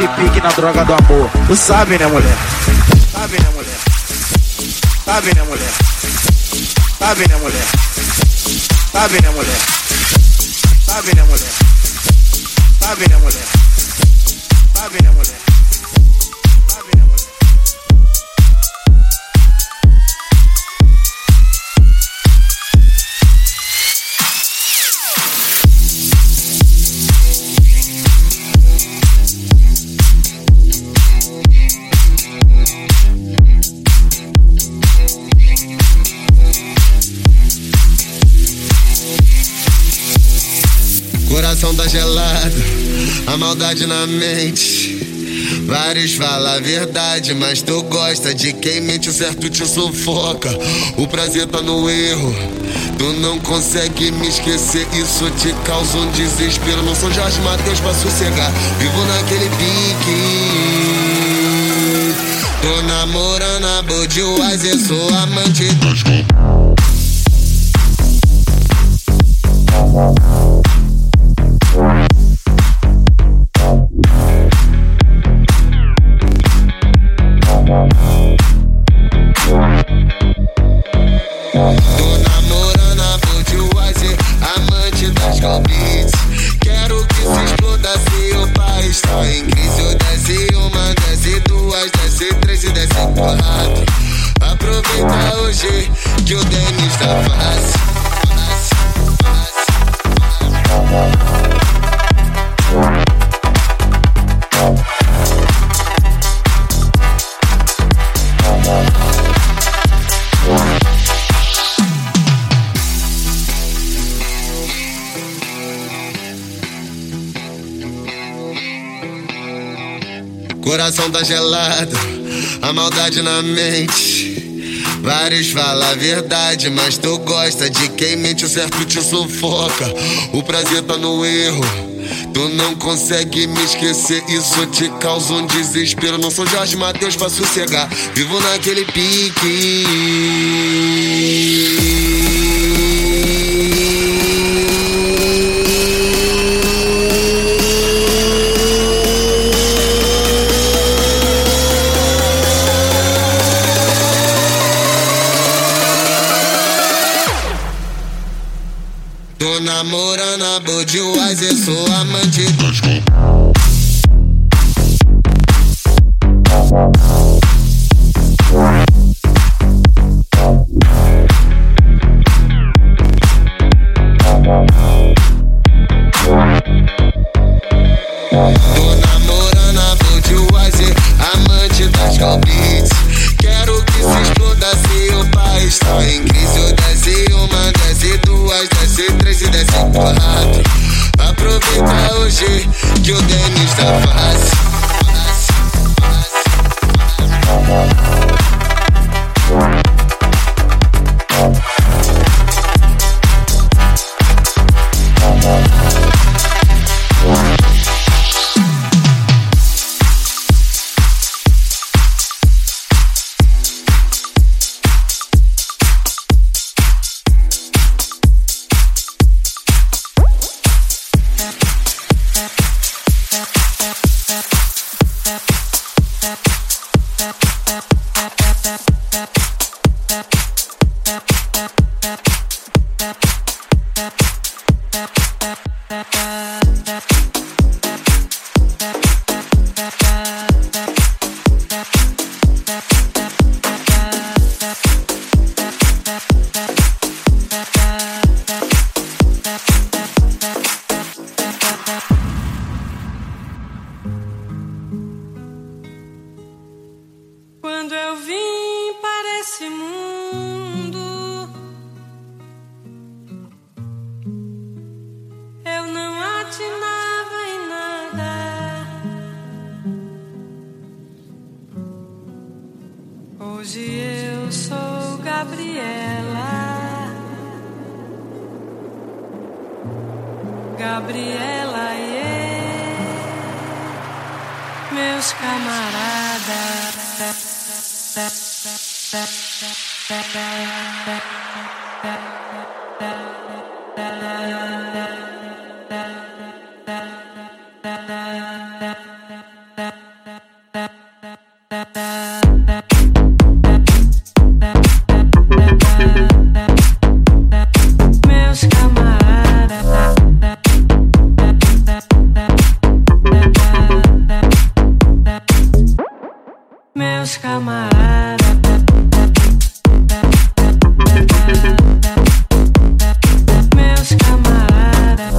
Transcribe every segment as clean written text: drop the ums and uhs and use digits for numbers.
naquele pique na droga do amor. Tu sabe, né, mulher? Sabe, né, mulher? Sabe, né, mulher? Sabe, né, mulher? Sabe, né, mulher? Sabe, né, mulher? Sabe, né, mulher? Sabe, né, mulher? Sabe, né, mulher? Coração tá gelado, a maldade na mente. Vários falam a verdade, mas tu gosta de quem mente, o certo te sufoca. O prazer tá no erro, tu não consegue me esquecer. Isso te causa um desespero. Não sou Jorge Mateus pra sossegar, vivo naquele pique. Tô namorando a Budweiser, sou amante dos Quero que se exploda se o país tá em crise. Eu desce uma, desce duas, desce três e desce quatro. Aproveita hoje que o Denis tá fácil. Coração tá gelado, a maldade na mente. Vários falam a verdade, mas tu gosta de quem mente, o certo te sufoca. O prazer tá no erro, tu não consegue me esquecer. Isso te causa um desespero. Não sou Jorge Mateus pra sossegar, vivo naquele pique. Tô namorando a Budweiser, sou amante dos Tô namorando a Budweiser, amante das Beats. Quero que se exploda se o país tá em crise. Eu desce uma, desce duas, desce três e desce quatro. Aproveita hoje que o Denis tá fácil. Quando eu vim para esse mundo, eu não atinava em nada. Hoje eu sou Gabriela, Gabriela e meus camaradas. Meus camaradas, meus camaradas,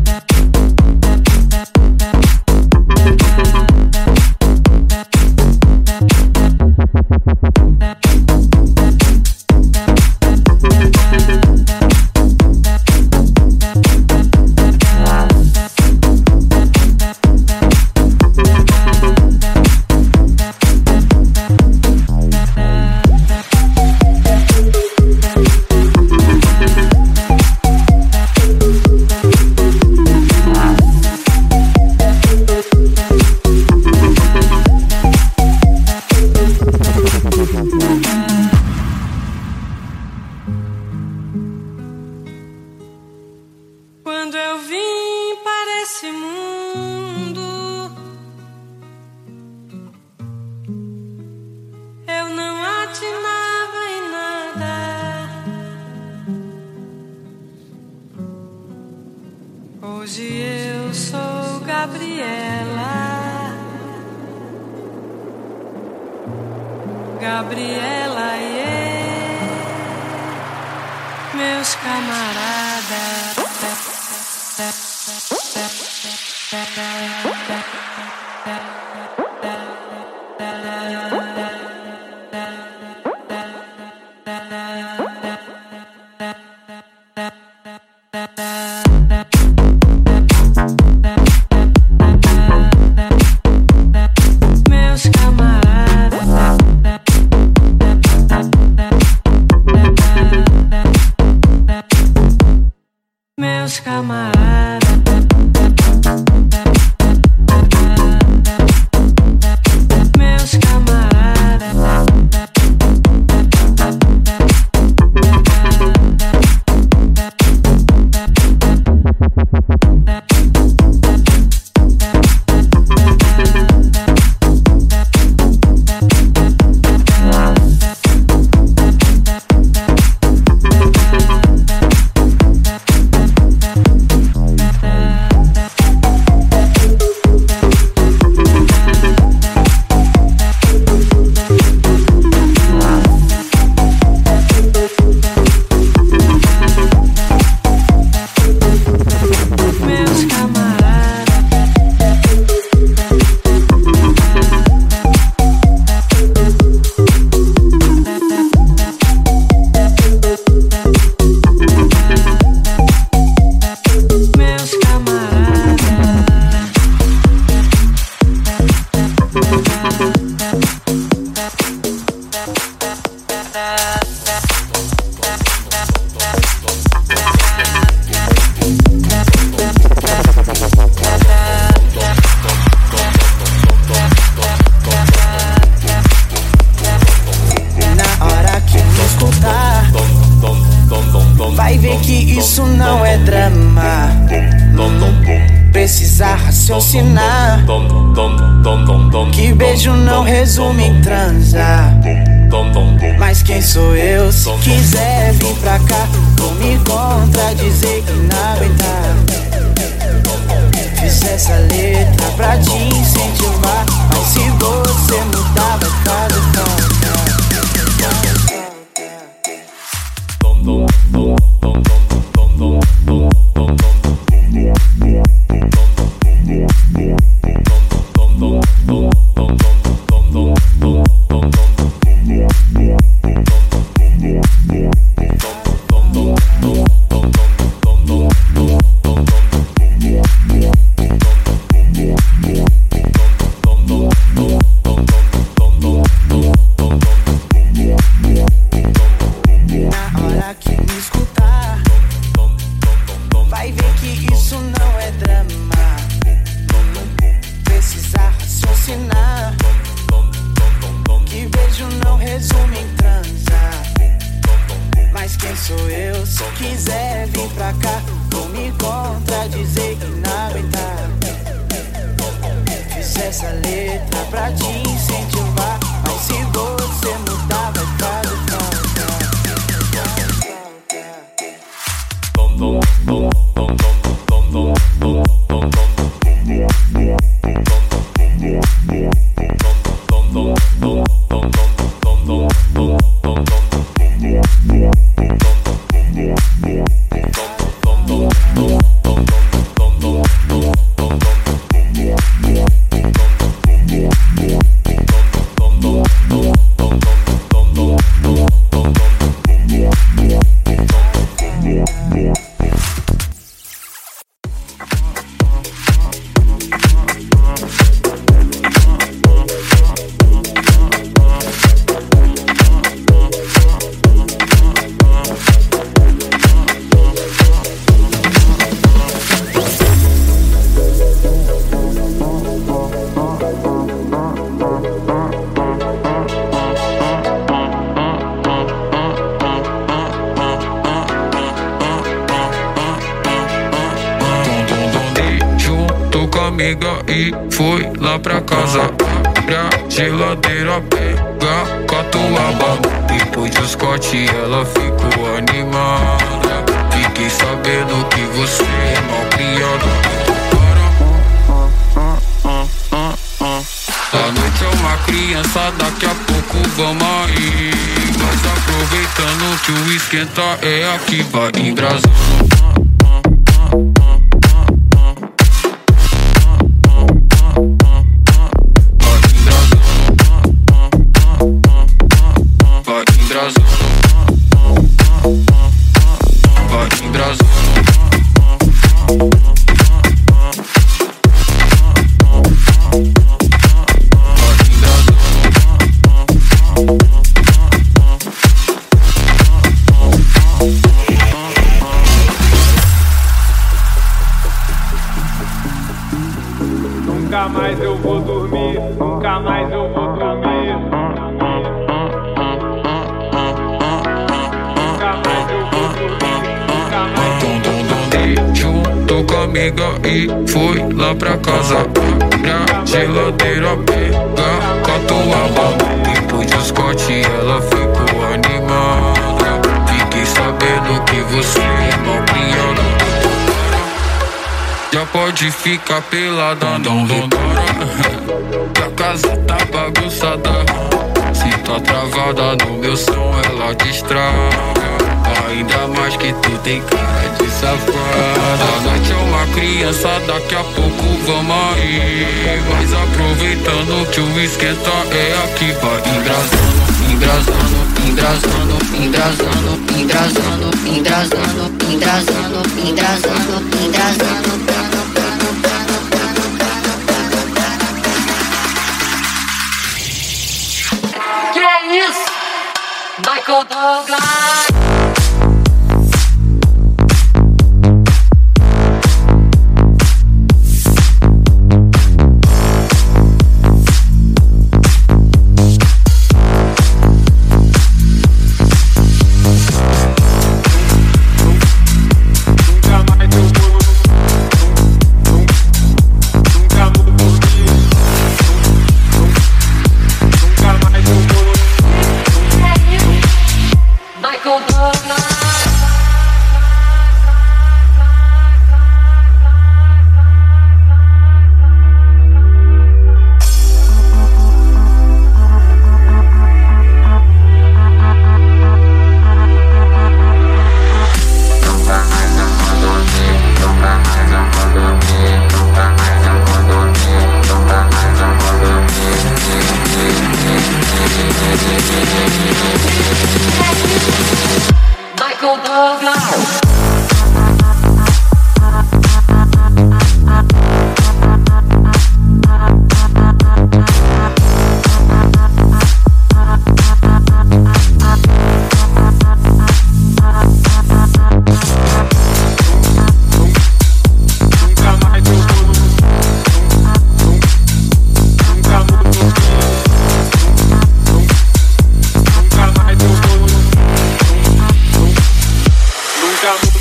quando eu vim para esse mundo, eu não atinava em nada. Hoje eu sou Gabriela, Gabriela, meus camaradas. Meus camaradas, meus camaradas, meus camaradas, vai ver que isso não é drama. Precisa raciocinar, que beijo não resume em transar. Mas quem sou eu? Se quiser vir pra cá, vou me contradizer que não aguentar. Fiz essa letra pra te incentivar, mas se você mudar vai fazer falta. Vai ver que isso não é drama. Precisa raciocinar, que beijo não resume em transar. Mas quem sou eu? Se quiser vir pra cá, vou me contradizer que não aguentar. Fiz essa letra pra te incentivar, amiga e foi lá pra casa. Abre a geladeira, pega catuaba. Depois do Scott ela ficou animada. Fiquei sabendo que você é mal criado. A noite é uma criança, daqui a pouco vamos aí. Mas aproveitando que o esquenta é aqui, vai embrasando. Nunca mais eu vou dormir, nunca mais eu vou dormir. Nunca mais eu vou dormir, nunca mais eu vou dormir. Juntou com a amiga e foi lá pra casa. Abre a geladeira, pega catuaba. Depois do Scott ela ficou animada. Fiquei sabendo que você é mal criado. Já pode ficar pelada, não vambora. Que a casa tá bagunçada. Se tá travada no meu som, ela destraga. Ainda mais que tu tem cara de safada. A noite é uma criança, daqui a pouco vamos aí. Mas aproveitando que o esquenta é aqui, vai embrasando. Embrasando, embrasando, embrasando, embrasando, embrasando, embrasando, embrasando, embrasando. Que é isso? Michael Douglas. Michael Douglas. Nunca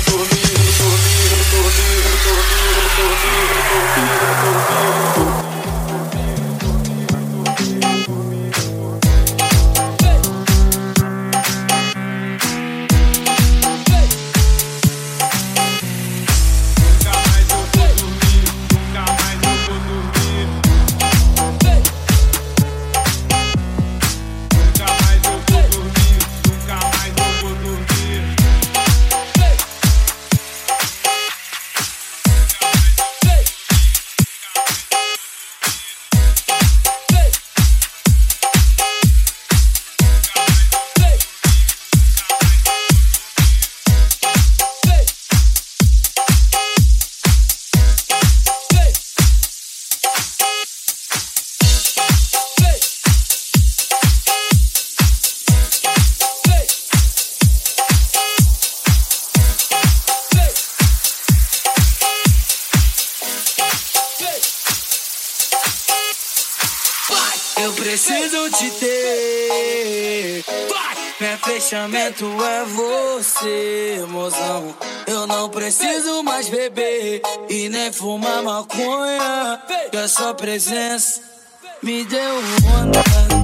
preciso te ter. Meu fechamento é você, mozão. Eu não preciso mais beber e nem fumar maconha, que a sua presença me deu onda.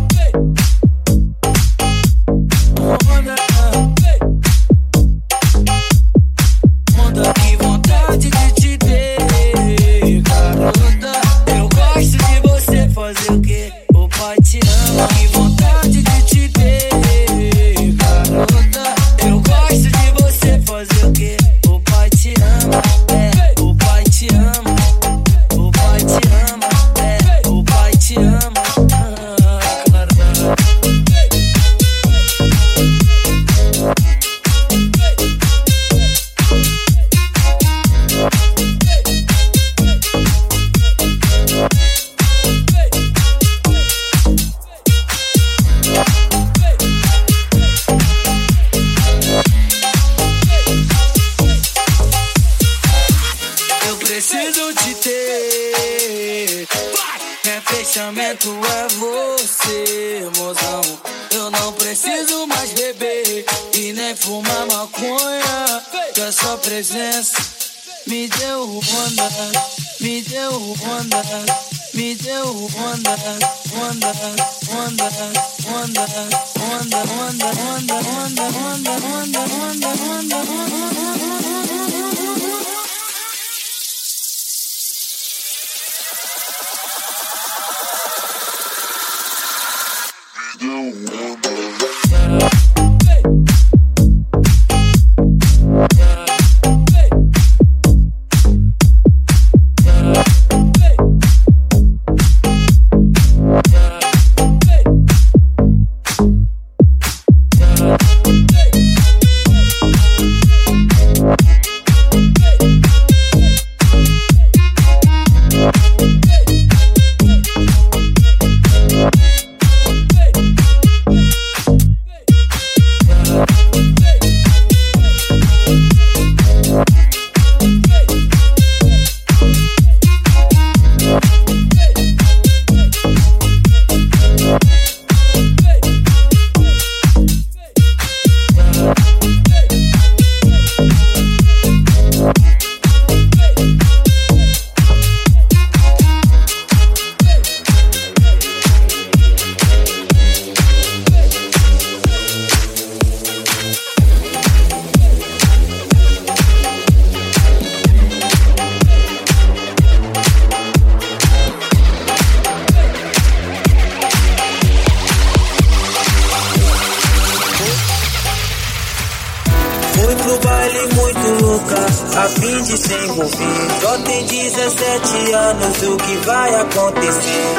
Onda, que vontade de te ter, garota. Eu gosto de você, fazer o quê? O pai te ama. Que vontade de te ter, garota. Eu gosto de você, fazer o quê? O pai te ama, o pai te ama. O pai te ama, o pai te ama. Preciso te ter. Meu fechamento é você, mozão. Eu não preciso mais beber e nem fumar maconha, que a sua presença me deu onda, me deu onda, me deu onda, onda, onda, onda, onda, onda, onda, onda, onda, onda, onda, onda. Fui pro baile muito louca, a fim de se envolver. Só tem 17 anos, o que vai acontecer?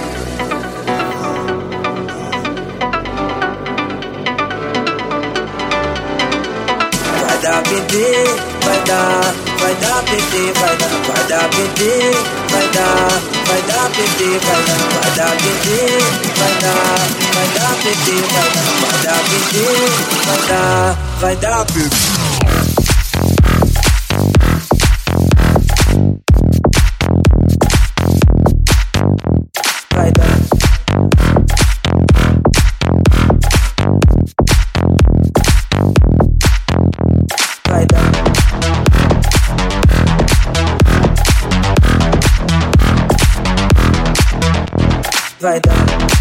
Vai dar PT, vai dar PT, vai dar PT, vai dar PT, vai dar PT, vai dar PT, vai dar PT, vai dar PT. Vai dar. Vai dar. Vai dar.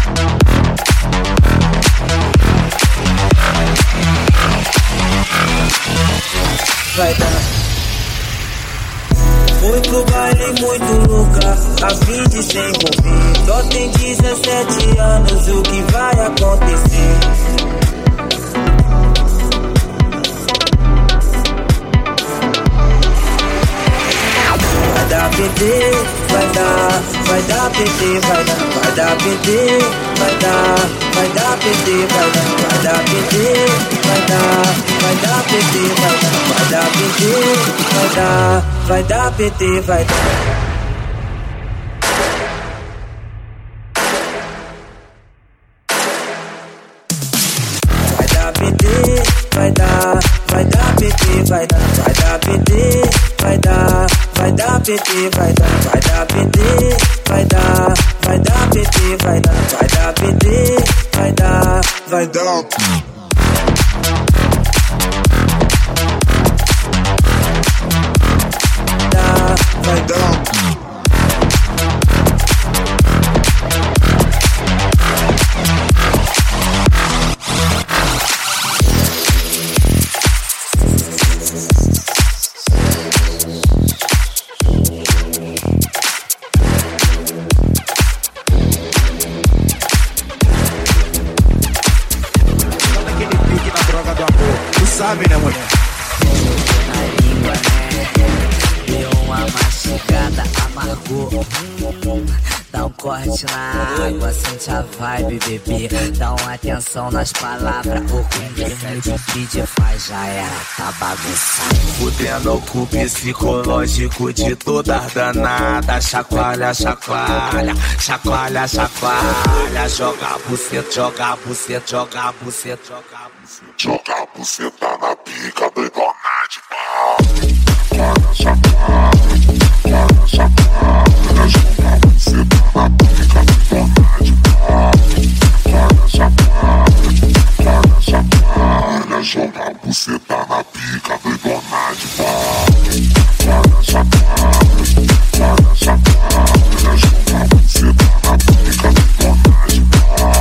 Vai dar. Fui pro baile muito louca, a fim de se envolver. Só tem 17 anos, o que vai acontecer? Vai dar PT, vai dar PT, vai dar PT, vai dar PT, vai dar PT, vai dar PT, vai dar PT, vai dar PT, vai dar. Vai dar PT, vai dar PT, vai dar PT, vai dar PT, vai dar PT, vai dar PT, vai dar PT, perder, vai dar, vai dar. Vai dar. Naquele pique na droga do amor, tu sabe, né, mulher? Na língua, né? Deu uma mastigada, amargou. Dá um corte na água, sente a vibe, bebê. Dá uma atenção nas palavras, o que te faz já era, tá bagunçado. Fudendo com o psicológico de todas danadas. Chacoalha, chacoalha, chacoalha, chacoalha. Joga a buceta, joga a buceta, joga a buceta, joga a buceta. Joga a buceta na pica, doidona de pau. Chacoalha, chacoalha, chacoalha. Joga a buceta na pica, doidona de pau. Chacoalha, chacoalha, joga a buceta na pica, doidona de pau. Chacoalha, chacoalha, joga a buceta na pica, doidona de pau.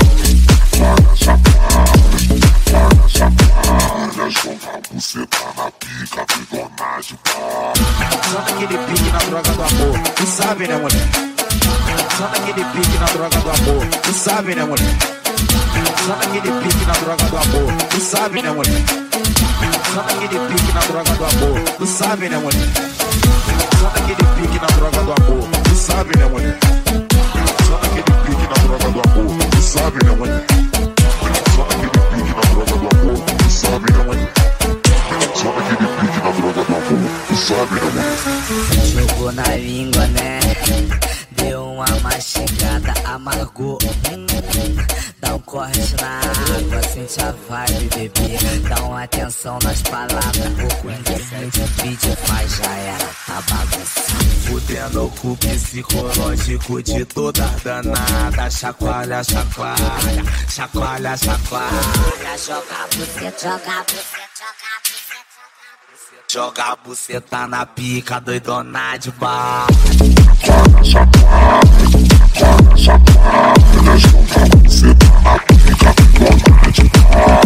Joga a buceta na pica, doidona de pau. Só naquele pique na droga do amor, tu sabe, né, mulher? Só naquele pique na droga do amor, tu sabe, né, mulher? Só naquele pique na droga do amor, tu sabe, né, mulher? Só naquele pique na droga do amor, tu sabe, né, mulher? Só naquele pique na droga do amor, tu sabe, né, mulher? Só naquele pique na droga do amor, tu sabe, né, mulher? Só naquele pique na droga do amor, tu sabe, né, mulher? Só naquele pique na droga do amor, tu sabe, né, mulher? Jogou na língua, né? Deu uma mastigada, amargou. Dá um corte na água, sente a vibe, bebê. Dá uma atenção nas palavras, o que faz já era, tá bagunçado. Fudendo com o psicológico de todas danadas. Chacoalha, chacoalha, chacoalha, chacoalha. Joga a buceta, joga a buceta, joga a buceta. Joga a buceta na pica, doidona de pau. Chacoalha, chacoalha, joga a buceta na pica, doidona de pau.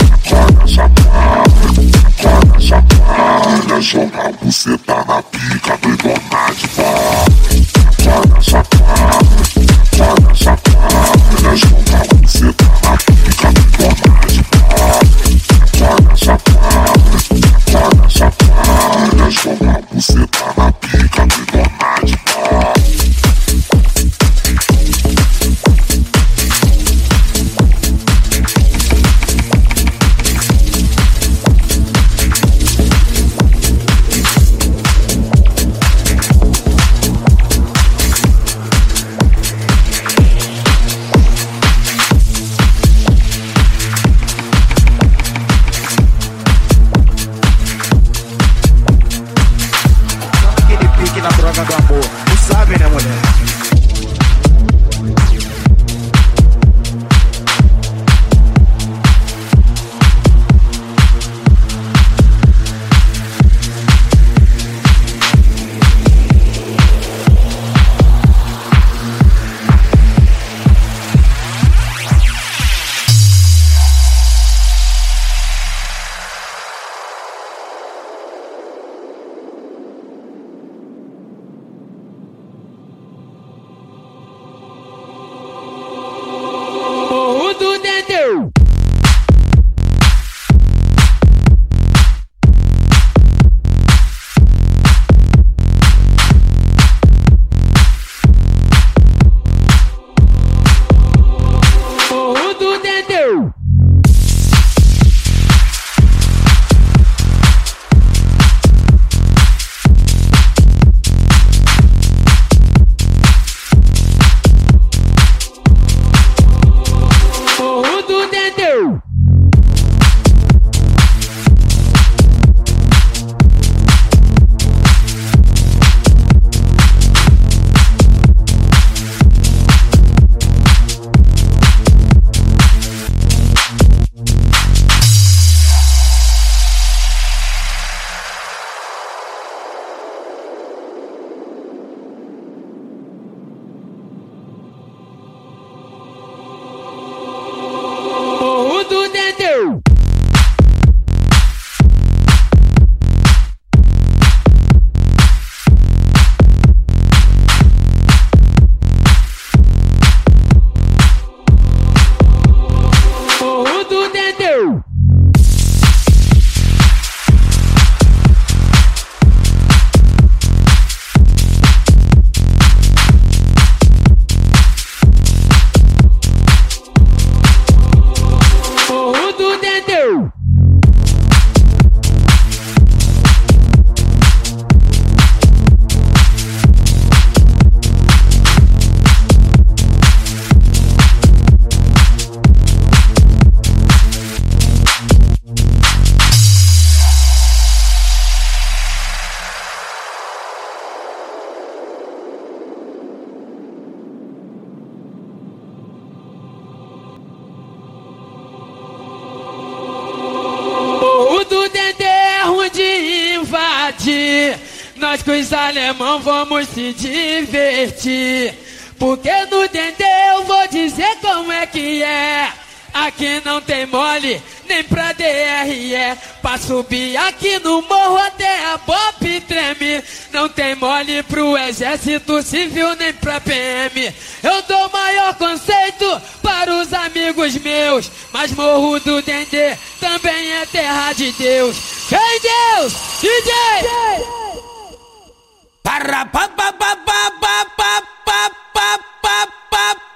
Chacoalha, chacoalha, joga a buceta na pica, doidona de pau. Chacoalha, chacoalha, joga a buceta na pica, doidona de pau. Chacoalha, chacoalha, joga a buceta na pica, doidona de pau. do Dendê é ruim de invadir. Nós com os alemão vamos se divertir. Porque no Dendê eu vou dizer como é que é. Aqui não tem mole, nem pra DRE. Pra subir aqui no morro até a BOP treme. Não tem mole pro exército civil, nem pra PM. Eu dou maior conceito para os amigos meus. Mas morro do Dendê também é terra de Deus. Vem Deus, DJ! Para pa pa pa pa pa pa pa pa pa pa.